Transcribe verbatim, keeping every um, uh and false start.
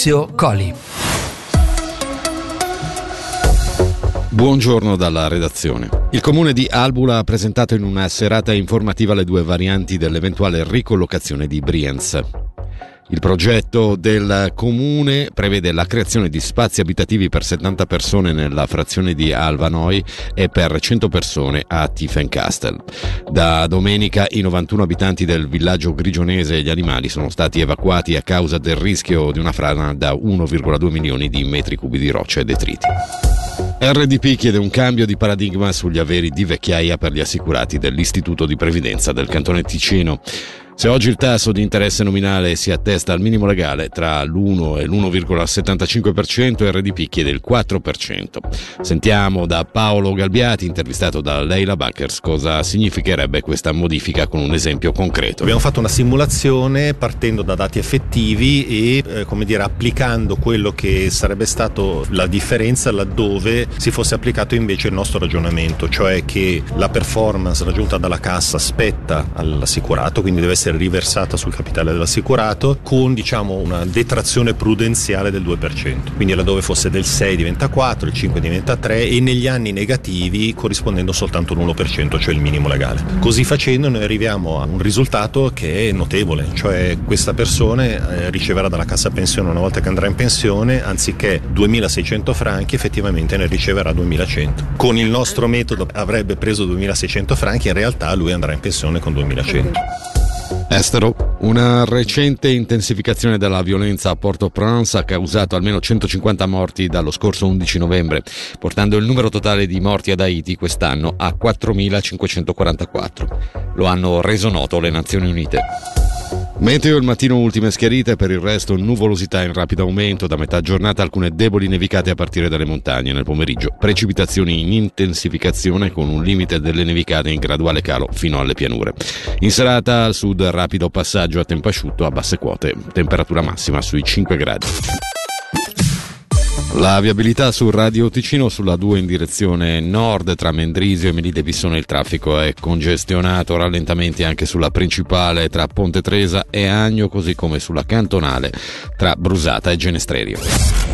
Maurizio Coli. Buongiorno dalla redazione. Il comune di Albula ha presentato in una serata informativa le due varianti dell'eventuale ricollocazione di Brienz. Il progetto del comune prevede la creazione di spazi abitativi per settanta persone nella frazione di Alvanoi e per cento persone a Tiefenkastel. Da domenica i novantuno abitanti del villaggio grigionese e gli animali sono stati evacuati a causa del rischio di una frana da uno virgola due milioni di metri cubi di rocce e detriti. R D P chiede un cambio di paradigma sugli averi di vecchiaia per gli assicurati dell'Istituto di Previdenza del Cantone Ticino. Se oggi il tasso di interesse nominale si attesta al minimo legale tra l'uno e l'uno virgola settantacinque per cento, R D P chiede il quattro per cento. Sentiamo da Paolo Galbiati, intervistato da Leila Backers, cosa significherebbe questa modifica con un esempio concreto. Abbiamo fatto una simulazione partendo da dati effettivi e eh, come dire applicando quello che sarebbe stato la differenza laddove si fosse applicato invece il nostro ragionamento, cioè che la performance raggiunta dalla cassa spetta all'assicurato, quindi deve essere riversata sul capitale dell'assicurato con diciamo una detrazione prudenziale del due per cento, quindi laddove fosse del sei diventa quattro, il cinque diventa tre e negli anni negativi corrispondendo soltanto l'uno per cento, cioè il minimo legale. Così facendo noi arriviamo a un risultato che è notevole, cioè questa persona eh, riceverà dalla cassa pensione una volta che andrà in pensione anziché duemilaseicento franchi effettivamente ne riceverà duemilacento. Con il nostro metodo avrebbe preso duemilaseicento franchi, in realtà lui andrà in pensione con duemilacento. Estero. Una recente intensificazione della violenza a Port-au-Prince ha causato almeno centocinquanta morti dallo scorso undici novembre, portando il numero totale di morti ad Haiti quest'anno a quattromilacinquecentoquarantaquattro. Lo hanno reso noto le Nazioni Unite. Meteo, il mattino ultime schiarite, per il resto nuvolosità in rapido aumento, da metà giornata alcune deboli nevicate a partire dalle montagne, nel pomeriggio precipitazioni in intensificazione con un limite delle nevicate in graduale calo fino alle pianure. In serata al sud rapido passaggio a tempo asciutto a basse quote, temperatura massima sui cinque gradi. La viabilità su Radio Ticino sulla due in direzione nord tra Mendrisio e Melide Pissone, il traffico è congestionato, rallentamenti anche sulla principale tra Ponte Tresa e Agno, così come sulla cantonale tra Brusata e Genestrerio.